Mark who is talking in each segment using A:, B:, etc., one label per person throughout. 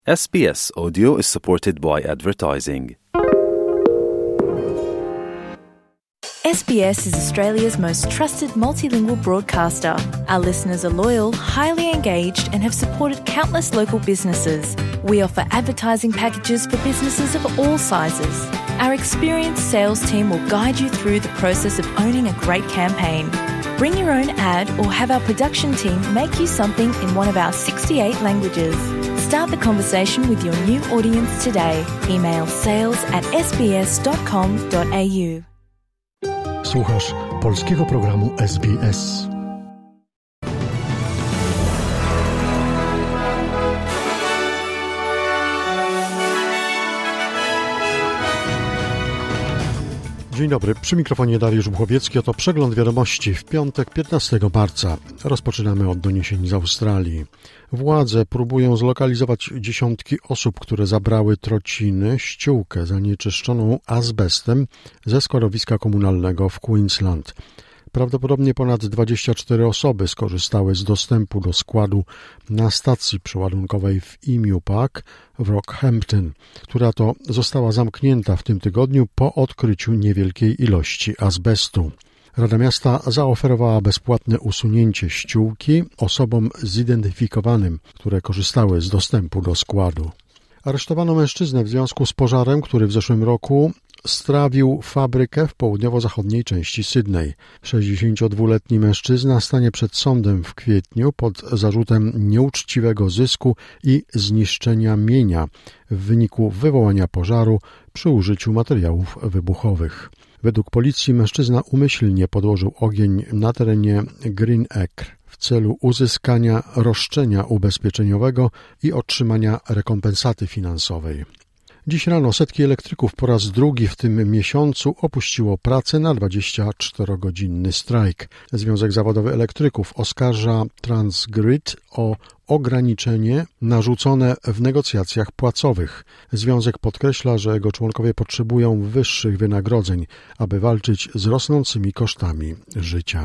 A: SBS Audio is supported by advertising.
B: SBS is Australia's most trusted multilingual broadcaster. Our listeners are loyal, highly engaged and have supported countless local businesses. We offer advertising packages for businesses of all sizes. Our experienced sales team will guide you through the process of owning a great campaign. Bring your own ad or have our production team make you something in one of our 68 languages. Start the conversation with your new audience today. Email sales@sbs.com.au.
C: Słuchasz polskiego programu SBS. Dzień dobry, przy mikrofonie Dariusz Buchowiecki, oto przegląd wiadomości w piątek 15 marca. Rozpoczynamy od doniesień z Australii. Władze próbują zlokalizować dziesiątki osób, które zabrały trociny, ściółkę zanieczyszczoną azbestem ze składowiska komunalnego w Queensland. Prawdopodobnie ponad 24 osoby skorzystały z dostępu do składu na stacji przeładunkowej w Emu Park w Rockhampton, która to została zamknięta w tym tygodniu po odkryciu niewielkiej ilości azbestu. Rada Miasta zaoferowała bezpłatne usunięcie ściółki osobom zidentyfikowanym, które korzystały z dostępu do składu. Aresztowano mężczyznę w związku z pożarem, który w zeszłym roku strawił fabrykę w południowo-zachodniej części Sydney. 62-letni mężczyzna stanie przed sądem w kwietniu pod zarzutem nieuczciwego zysku i zniszczenia mienia w wyniku wywołania pożaru przy użyciu materiałów wybuchowych. Według policji mężczyzna umyślnie podłożył ogień na terenie Green Acre w celu uzyskania roszczenia ubezpieczeniowego i otrzymania rekompensaty finansowej. Dziś rano setki elektryków po raz drugi w tym miesiącu opuściło pracę na 24-godzinny strajk. Związek Zawodowy Elektryków oskarża Transgrid o ograniczenie narzucone w negocjacjach płacowych. Związek podkreśla, że jego członkowie potrzebują wyższych wynagrodzeń, aby walczyć z rosnącymi kosztami życia.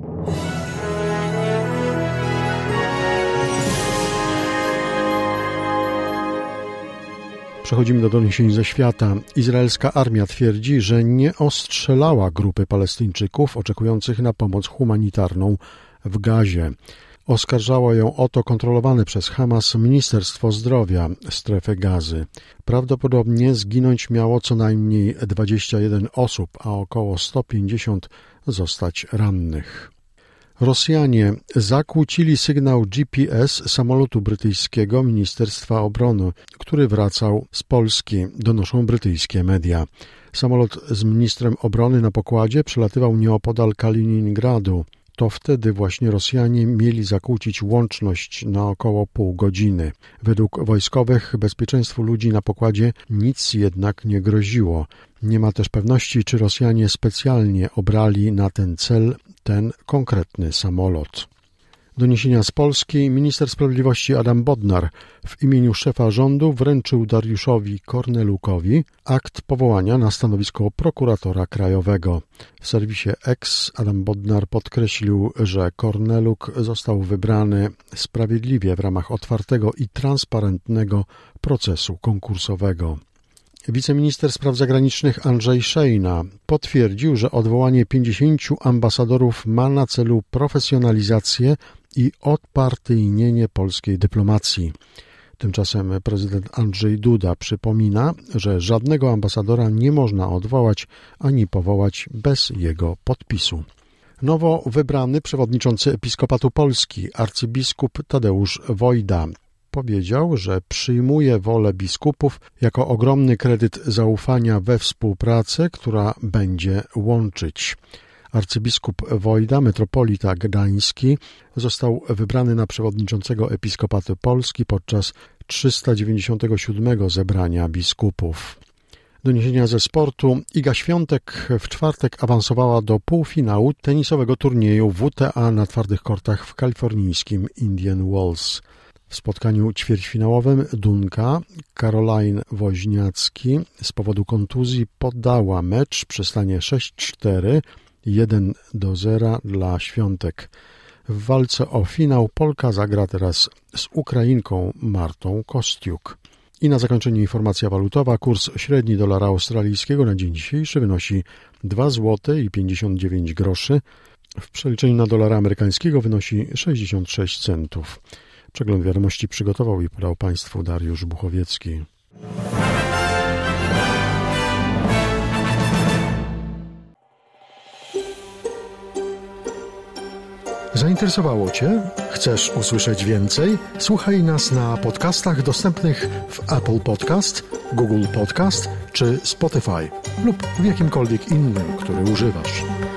C: Przechodzimy do doniesień ze świata. Izraelska armia twierdzi, że nie ostrzelała grupy Palestyńczyków oczekujących na pomoc humanitarną w Gazie. Oskarżało ją o to kontrolowane przez Hamas Ministerstwo Zdrowia strefy Gazy. Prawdopodobnie zginąć miało co najmniej 21 osób, a około 150 zostać rannych. Rosjanie zakłócili sygnał GPS samolotu brytyjskiego Ministerstwa Obrony, który wracał z Polski, donoszą brytyjskie media. Samolot z ministrem obrony na pokładzie przelatywał nieopodal Kaliningradu. To wtedy właśnie Rosjanie mieli zakłócić łączność na około pół godziny. Według wojskowych bezpieczeństwu ludzi na pokładzie nic jednak nie groziło. Nie ma też pewności, czy Rosjanie specjalnie obrali na ten cel ten konkretny samolot. Doniesienia z Polski. Minister Sprawiedliwości Adam Bodnar w imieniu szefa rządu wręczył Dariuszowi Kornelukowi akt powołania na stanowisko prokuratora krajowego. W serwisie X Adam Bodnar podkreślił, że Korneluk został wybrany sprawiedliwie w ramach otwartego i transparentnego procesu konkursowego. Wiceminister spraw zagranicznych Andrzej Szejna potwierdził, że odwołanie 50 ambasadorów ma na celu profesjonalizację i odpartyjnienie polskiej dyplomacji. Tymczasem prezydent Andrzej Duda przypomina, że żadnego ambasadora nie można odwołać ani powołać bez jego podpisu. Nowo wybrany przewodniczący Episkopatu Polski arcybiskup Tadeusz Wojda powiedział, że przyjmuje wolę biskupów jako ogromny kredyt zaufania we współpracę, która będzie łączyć. Arcybiskup Wojda, metropolita gdański, został wybrany na przewodniczącego Episkopatu Polski podczas 397 zebrania biskupów. Doniesienia ze sportu. Iga Świątek w czwartek awansowała do półfinału tenisowego turnieju WTA na twardych kortach w kalifornijskim Indian Wells. W spotkaniu ćwierćfinałowym Dunka Caroline Woźniacki z powodu kontuzji poddała mecz przy stanie 6-4, 1-0 dla Świątek. W walce o finał Polka zagra teraz z Ukrainką Martą Kostiuk. I na zakończenie informacja walutowa. Kurs średni dolara australijskiego na dzień dzisiejszy wynosi 2 zł i 59 groszy. W przeliczeniu na dolara amerykańskiego wynosi 66 centów. Przegląd wiadomości przygotował i podał Państwu Dariusz Buchowiecki. Zainteresowało Cię? Chcesz usłyszeć więcej? Słuchaj nas na podcastach dostępnych w Apple Podcast, Google Podcast czy Spotify lub w jakimkolwiek innym, który używasz.